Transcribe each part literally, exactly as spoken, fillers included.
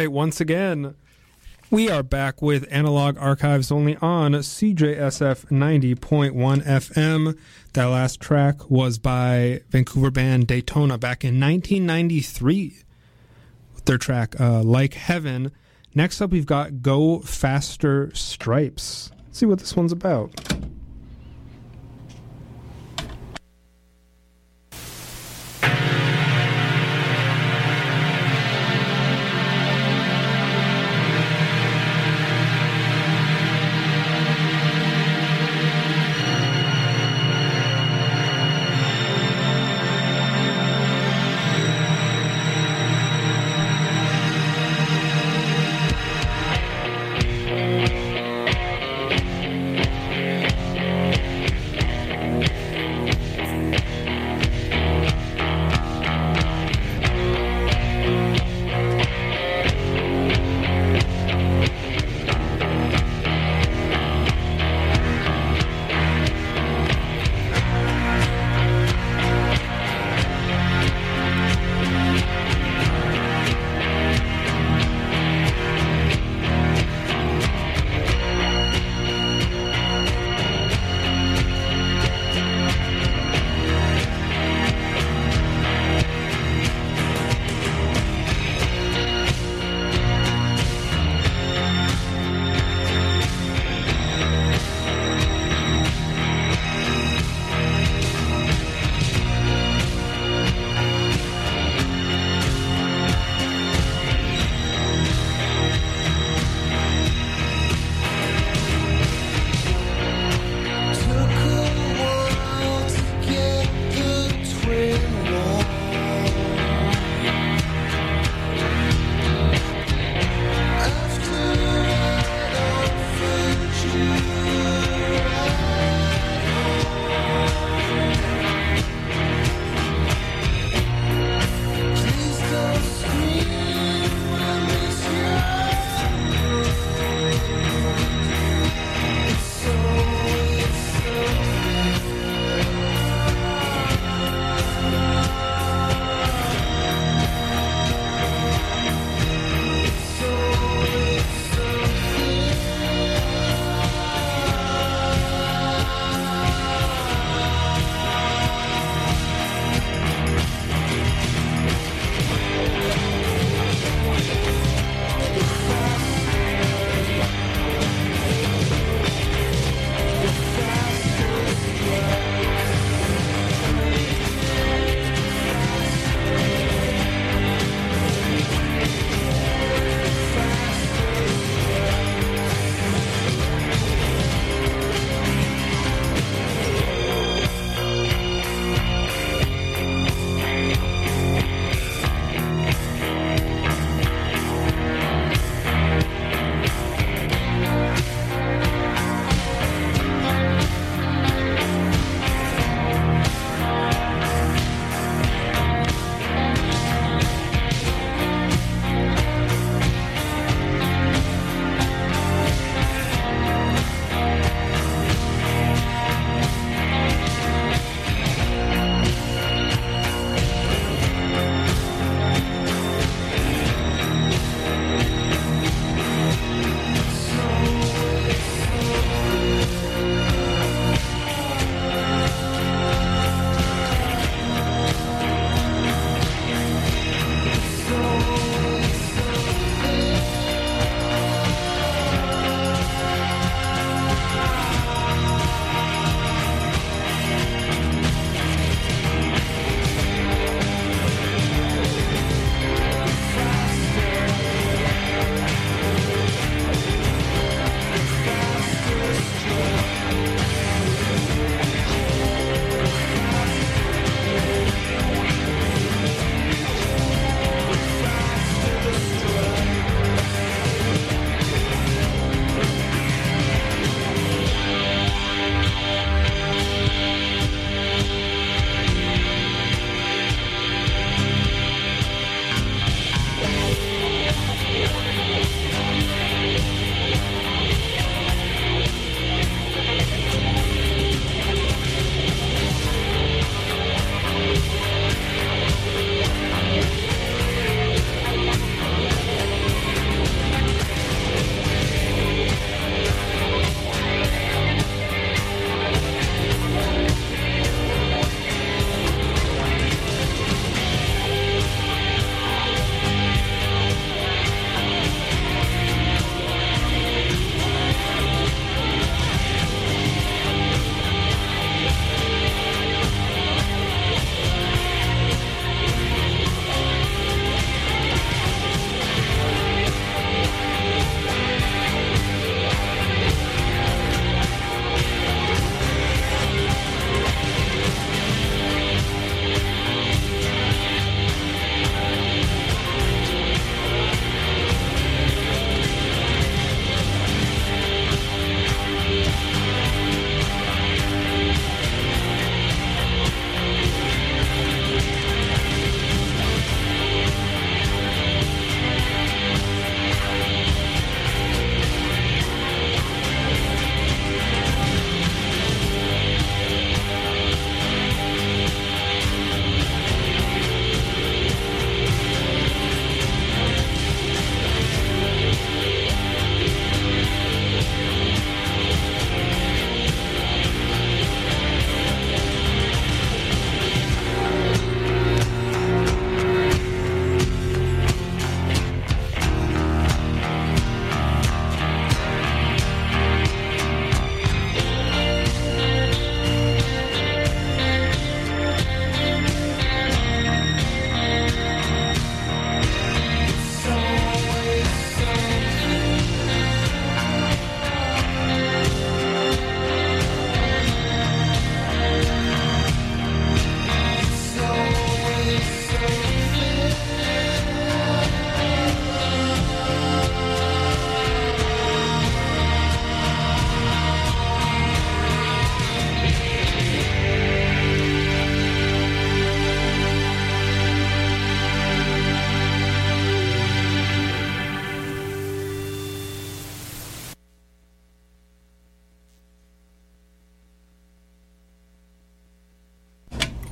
right, once again, we are back with Analog Archives only on C J S F ninety point one F M. That last track was by Vancouver band Daytona back in nineteen ninety-three with their track uh, Like Heaven. Next up, we've got Go Faster Stripes. Let's see what this one's about. Yeah.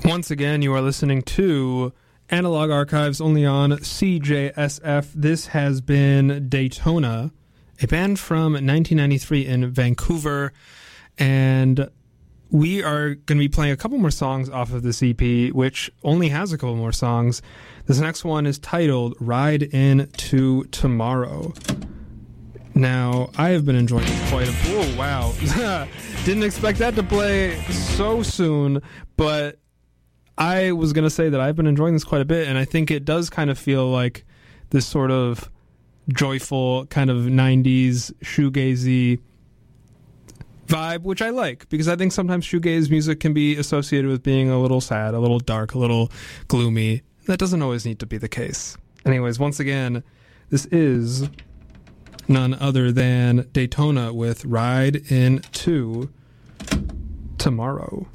Once again, you are listening to Analog Archives only on C J S F. This has been Daytona, a band from nineteen ninety-three in Vancouver, and we are going to be playing a couple more songs off of this E P, which only has a couple more songs. This next one is titled Ride Into Tomorrow. Now, I have been enjoying this quite a bit. Oh, wow. Didn't expect that to play so soon, but I was going to say that I've been enjoying this quite a bit, and I think it does kind of feel like this sort of joyful kind of nineties shoegazy vibe, which I like, because I think sometimes shoegaze music can be associated with being a little sad, a little dark, a little gloomy. That doesn't always need to be the case. Anyways, once again, this is none other than Daytona with Ride Into Tomorrow.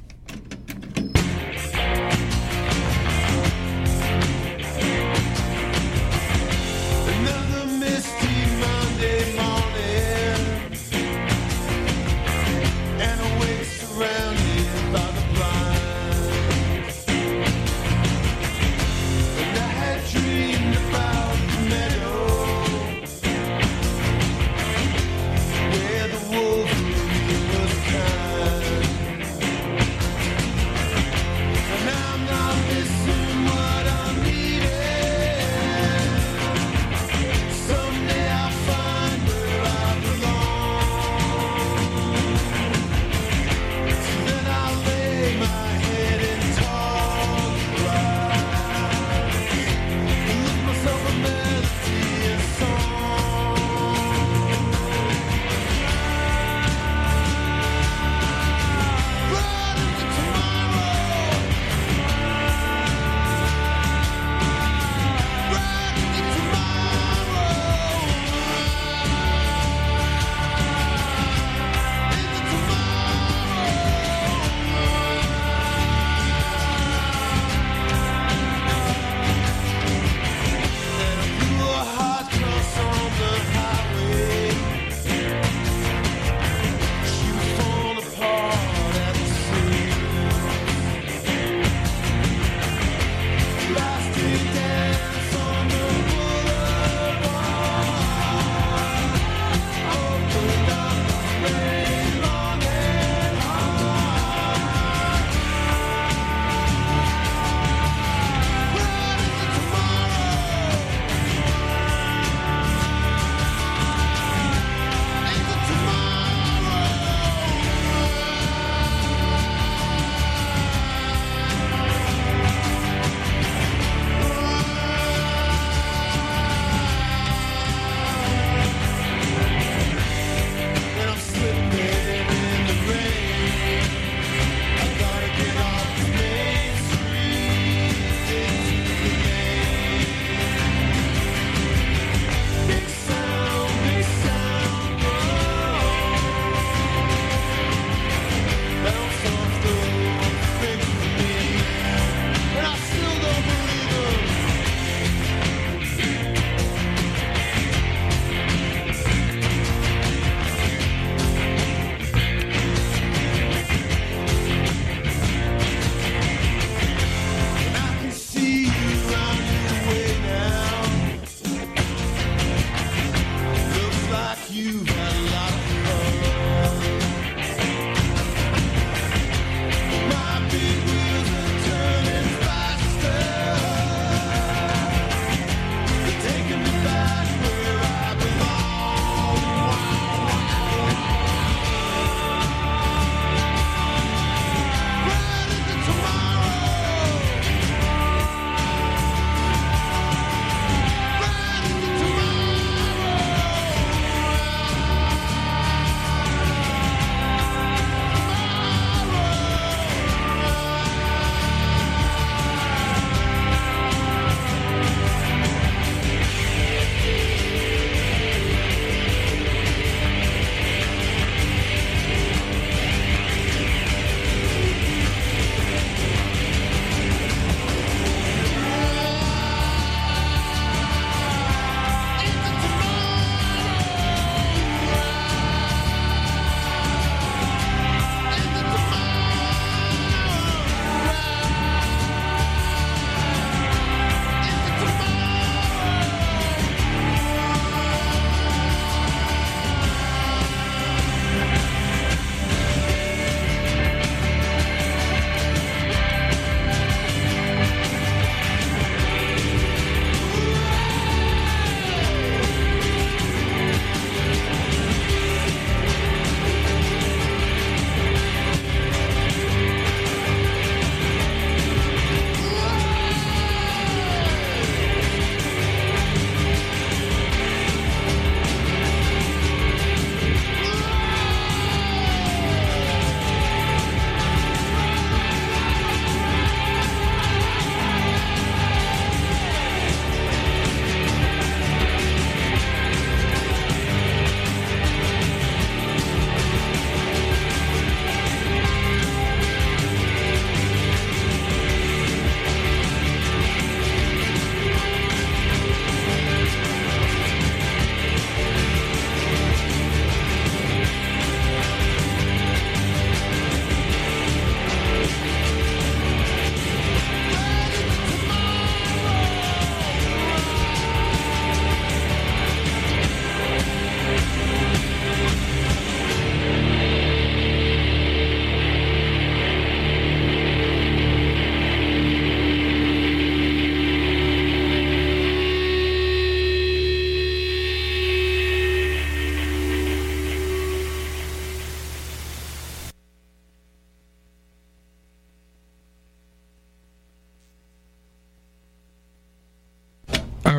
Where the wolf was kind.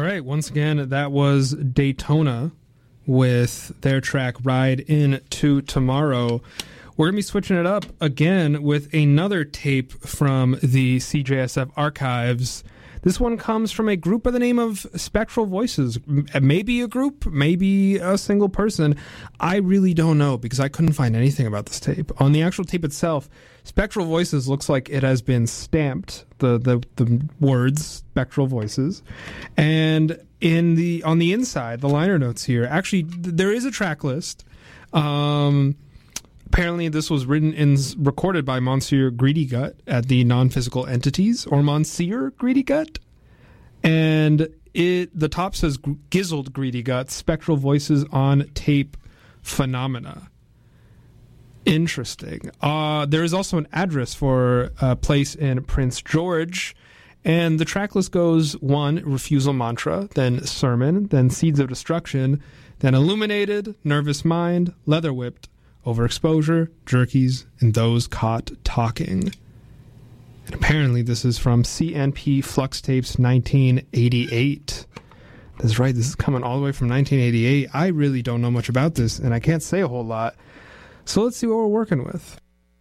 right, once again, that was Daytona with their track Ride Into Tomorrow. We're going to be switching it up again with another tape from the C J S F archives. This one comes from a group by the name of Spectral Voices. Maybe a group, maybe a single person. I really don't know because I couldn't find anything about this tape. On the actual tape itself, Spectral Voices looks like it has been stamped, the the, the words Spectral Voices. And in the on the inside, the liner notes here, actually, there is a track list. Um... Apparently, this was written and recorded by Monsieur Greedy Gut at the Non-Physical Entities, or Monsieur Greedy Gut. And it the top says Gizzled Greedy Gut, Spectral Voices on Tape Phenomena. Interesting. Uh, there is also an address for a place in Prince George. And the track list goes one, Refusal Mantra, then Sermon, then Seeds of Destruction, then Illuminated, Nervous Mind, Leather Whipped, Overexposure, Jerkies, and Those Caught Talking. And apparently this is from C N P Flux Tapes nineteen eighty-eight. That's right, this is coming all the way from nineteen eighty-eight. I really don't know much about this, and I can't say a whole lot. So let's see what we're working with.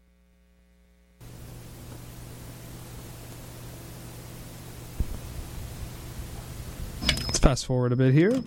Let's fast forward a bit here.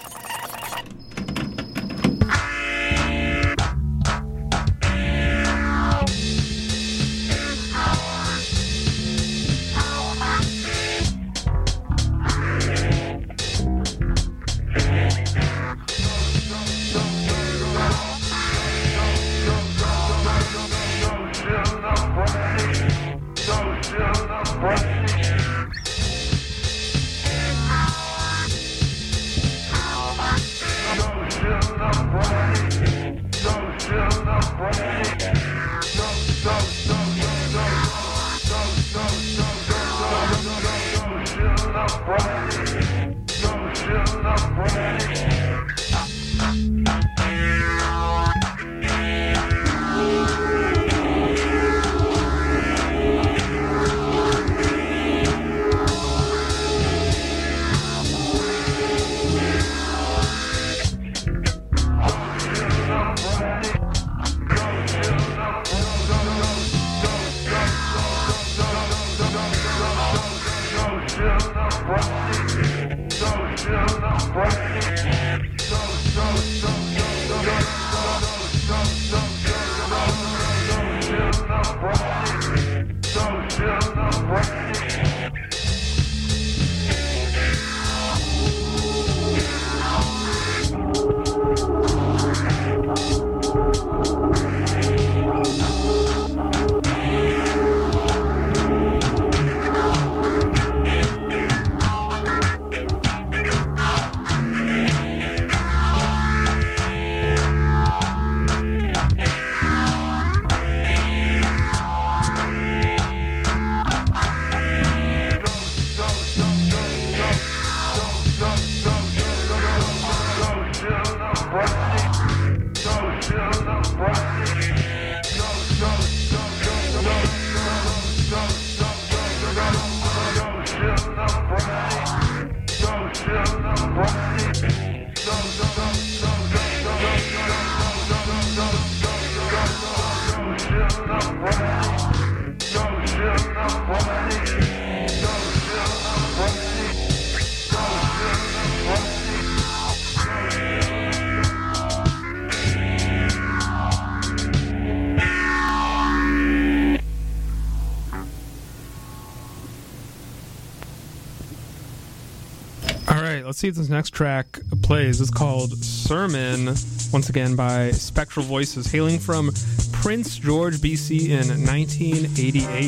Let's see if this next track plays. It's called Sermon, once again by Spectral Voices, hailing from Prince George, B C in nineteen eighty-eight.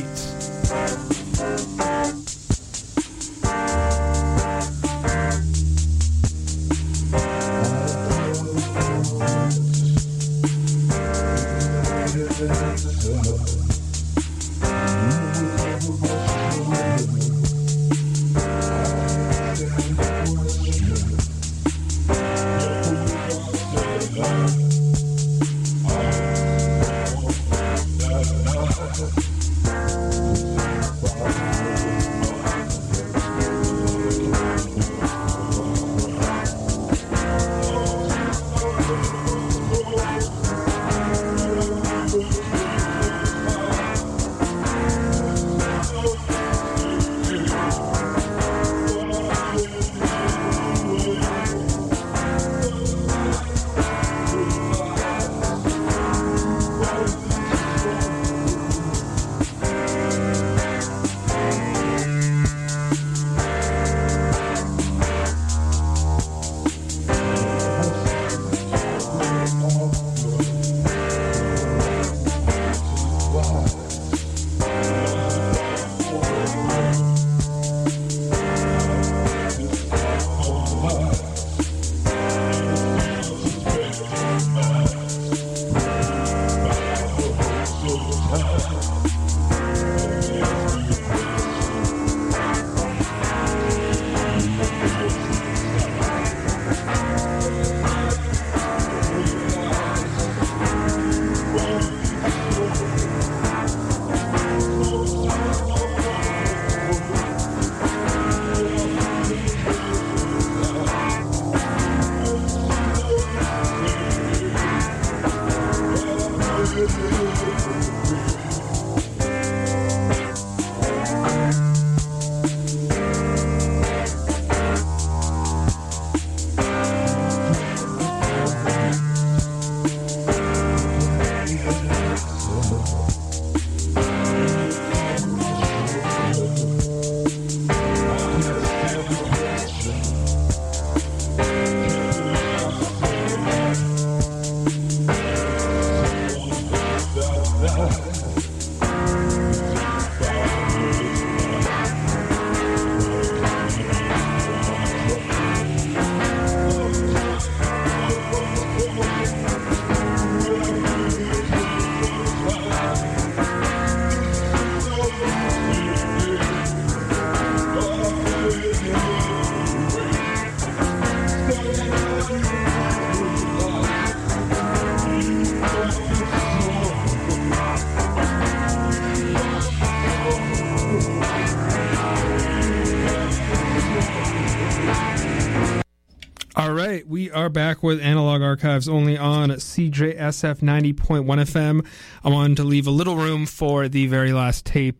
All right, we are back with Analog Archives only on C J S F ninety point one F M. I wanted to leave a little room for the very last tape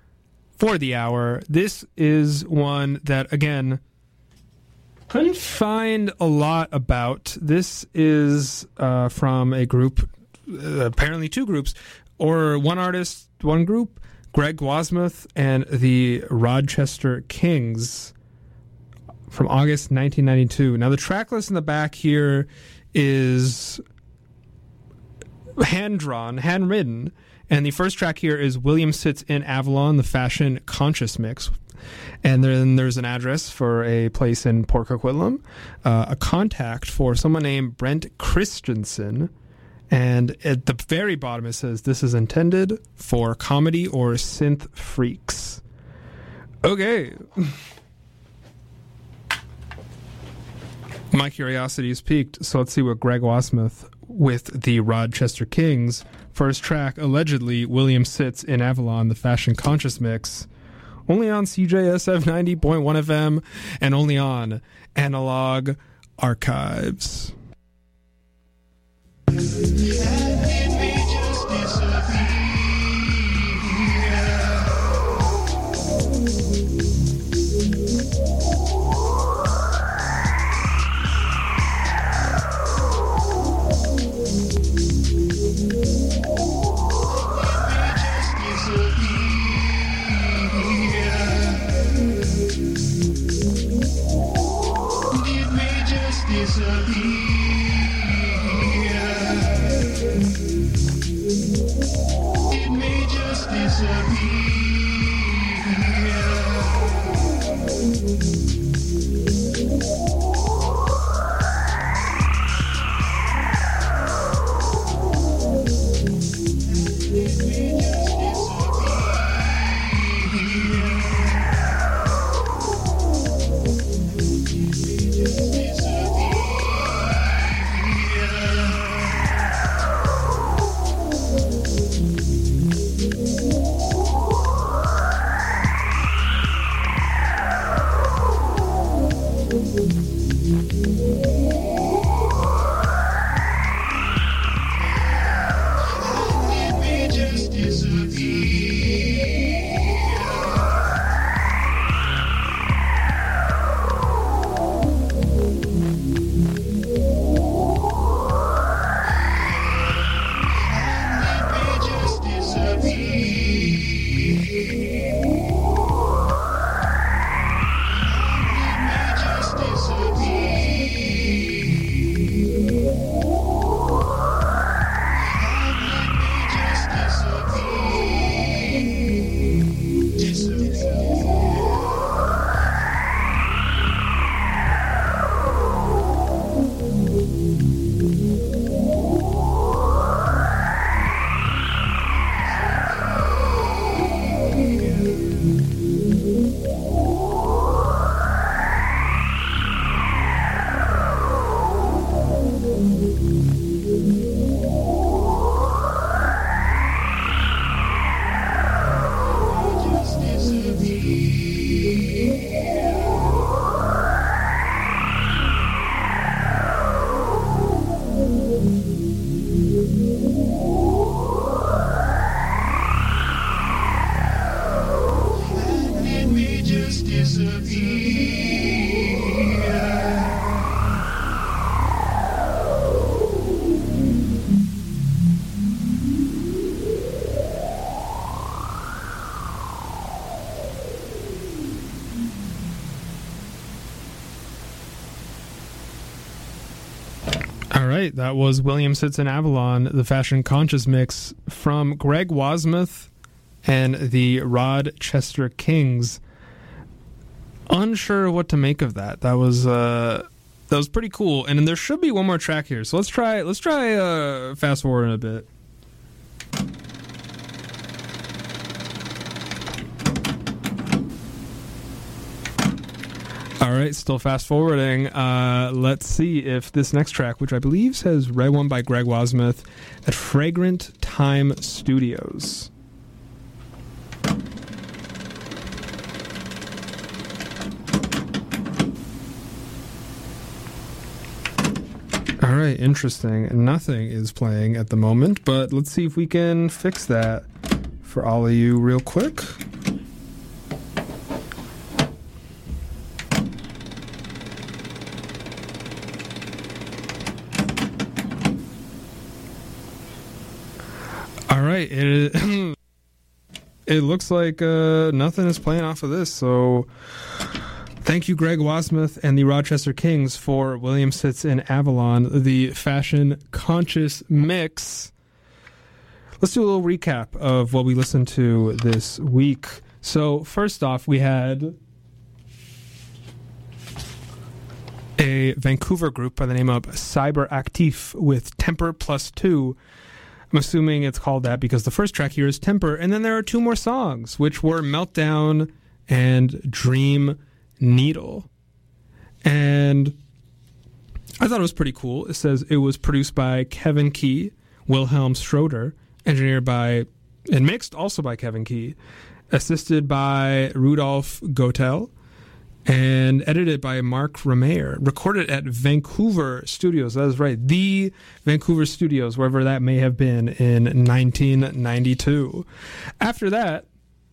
for the hour. This is one that, again, couldn't find a lot about. This is uh, from a group, uh, apparently two groups, or one artist, one group, Greg Wasmuth and the Rochester Kings, from August nineteen ninety-two. Now, the track list in the back here is hand-drawn, handwritten, and the first track here is William Sits in Avalon, the Fashion Conscious Mix. And then there's an address for a place in Port Coquitlam, uh, a contact for someone named Brent Christensen, and at the very bottom it says, this is intended for comedy or synth freaks. Okay. My curiosity is piqued, so let's see what Greg Wasmuth with the Rochester Kings. First track, allegedly, William Sits in Avalon, the Fashion Conscious Mix. Only on C J S F ninety point one F M and only on Analog Archives. right, that was William Sits in Avalon, the Fashion Conscious mix from Greg Wasmuth and the Rochester Kings. Unsure what to make of that. That was uh, that was pretty cool. And then there should be one more track here, so let's try let's try uh, fast forward a bit. All right, still fast forwarding. Uh, let's see if this next track, which I believe says Red One by Greg Wasmuth at Fragrant Time Studios. All right, interesting. Nothing is playing at the moment, but let's see if we can fix that for all of you real quick. All right, it it looks like uh, nothing is playing off of this, so thank you, Greg Wasmuth and the Rochester Kings, for William Sits in Avalon, the Fashion Conscious mix. Let's do a little recap of what we listened to this week. So first off, we had a Vancouver group by the name of Cyber Actif with Temper Plus Two. I'm assuming it's called that because the first track here is Temper, and then there are two more songs, which were Meltdown and Dream Needle. And I thought it was pretty cool. It says it was produced by Kevin Key, Wilhelm Schroeder, engineered by and mixed also by Kevin Key, assisted by Rudolf Gotel, and edited by Mark Romeyer. Recorded at Vancouver Studios. That is right, the Vancouver Studios, wherever that may have been, in nineteen ninety-two. After that,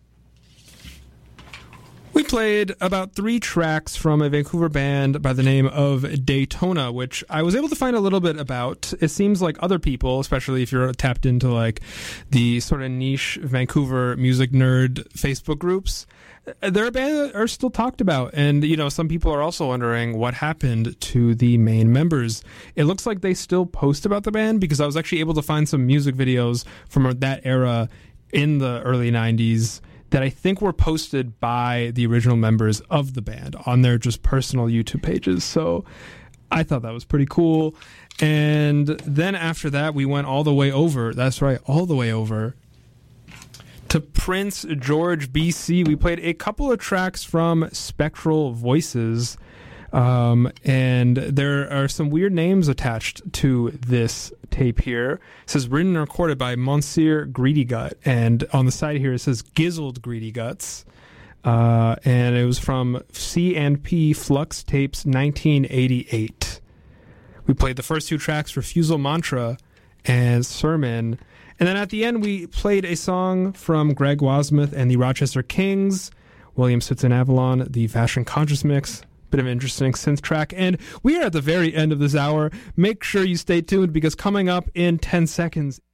we played about three tracks from a Vancouver band by the name of Daytona, which I was able to find a little bit about. It seems like other people, especially if you're tapped into like the sort of niche Vancouver music nerd Facebook groups, they're a band that are still talked about. And, you know, some people are also wondering what happened to the main members. It looks like they still post about the band because I was actually able to find some music videos from that era in the early nineties that I think were posted by the original members of the band on their just personal YouTube pages. So I thought that was pretty cool. And then after that, we went all the way over. That's right, all the way over to Prince George, B C. We played a couple of tracks from Spectral Voices. Um, and there are some weird names attached to this tape here. It says written and recorded by Monsieur Greedy Gut, and on the side here it says Gizzled Greedy Guts. Uh, and it was from C and P Flux Tapes nineteen eighty-eight. We played the first two tracks, Refusal Mantra and Sermon. And then at the end we played a song from Greg Wasmuth and the Rochester Kings, William Sits in Avalon, the Fashion Conscious mix. Bit of an interesting synth track, and we are at the very end of this hour. Make sure you stay tuned because coming up in ten seconds